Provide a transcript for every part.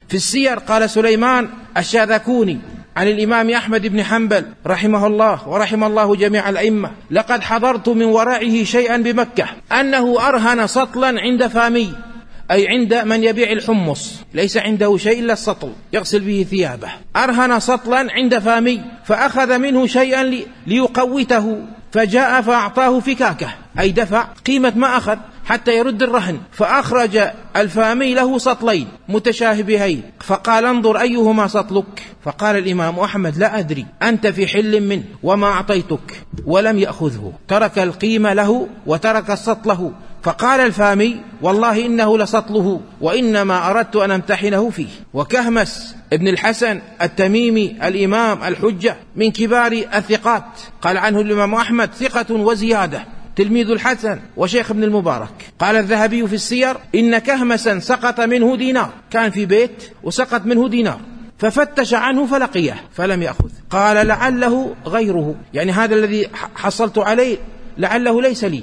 في السير قال سليمان الشاذكوني عن الإمام أحمد بن حنبل رحمه الله ورحم الله جميع الأئمة: لقد حضرت من ورعه شيئا بمكة أنه أرهن سطلا عند فامي، أي عند من يبيع الحمص، ليس عنده شيء إلا السطل يغسل به ثيابه، أرهن سطلا عند فامي فأخذ منه شيئا ليقوته، فجاء فأعطاه فكاكه، أي دفع قيمة ما أخذ حتى يرد الرهن، فأخرج الفامي له سطلين متشابهين، فقال: انظر أيهما سطلك؟ فقال الإمام أحمد: لا أدري، أنت في حل منه وما أعطيتك، ولم يأخذه، ترك القيمة له وترك السطل له. فقال الفامي: والله إنه لسطله، وإنما أردت أن أمتحنه فيه. وكهمس ابن الحسن التميمي الإمام الحجة من كبار الثقات، قال عنه الإمام أحمد: ثقة وزيادة، تلميذ الحسن وشيخ ابن المبارك. قال الذهبي في السير: إن كهمسا سقط منه دينار، كان في بيت وسقط منه دينار، ففتش عنه فلقيه فلم يأخذ. قال: لعله غيره، يعني هذا الذي حصلت عليه لعله ليس لي،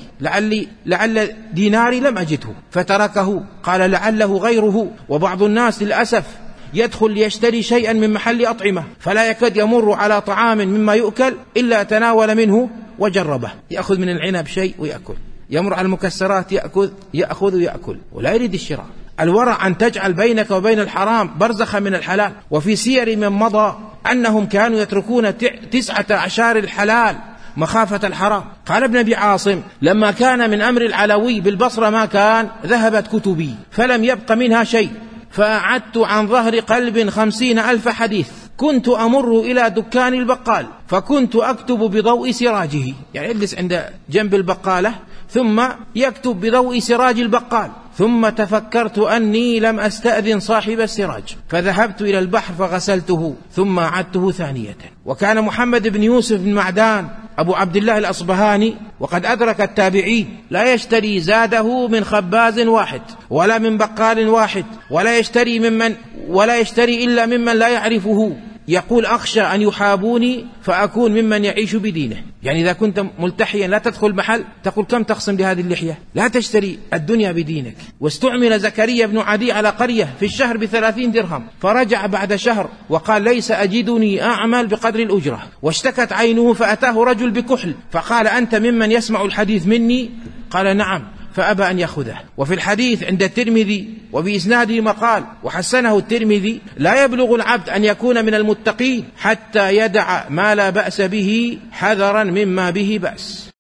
لعل ديناري لم أجده فتركه. قال: لعله غيره. وبعض الناس للأسف يدخل ليشتري شيئا من محل أطعمة فلا يكاد يمر على طعام مما يؤكل إلا تناول منه وجربه، يأخذ من العنب شيء ويأكل، يمر على المكسرات يأخذ ويأكل، ولا يريد الشراء. الورع أن تجعل بينك وبين الحرام برزخا من الحلال. وفي سير من مضى أنهم كانوا يتركون 19 الحلال مخافة الحرام. قال ابن أبي عاصم: لما كان من أمر العلوي بالبصرة ما كان، ذهبت كتبي فلم يبق منها شيء، فأعدت عن ظهر قلب 50,000 حديث. كنت أمر إلى دكان البقال فكنت أكتب بضوء سراجه، يعني يجلس عند جنب البقالة ثم يكتب بضوء سراج البقال. ثم تفكرت أني لم أستأذن صاحب السراج، فذهبت إلى البحر فغسلته ثم أعدته ثانية. وكان محمد بن يوسف بن معدان أبو عبد الله الأصبهاني، وقد أدرك التابعين، لا يشتري زاده من خباز واحد ولا من بقال واحد، ولا يشتري إلا ممن لا يعرفه. يقول: أخشى أن يحابوني فأكون ممن يعيش بدينه. يعني إذا كنت ملتحيا لا تدخل محل تقول: كم تخصم لهذه اللحية؟ لا تشتري الدنيا بدينك. واستعمل زكريا بن عدي على قرية في الشهر ب30 درهم، فرجع بعد شهر وقال: ليس أجدني أعمل بقدر الأجرة. واشتكت عينه فأتاه رجل بكحل فقال: أنت ممن يسمع الحديث مني؟ قال: نعم، فأبى أن يأخذه. وفي الحديث عند الترمذي وبإسناده مقال وحسنه الترمذي: لا يبلغ العبد أن يكون من المتقين حتى يدع ما لا بأس به حذرا مما به بأس.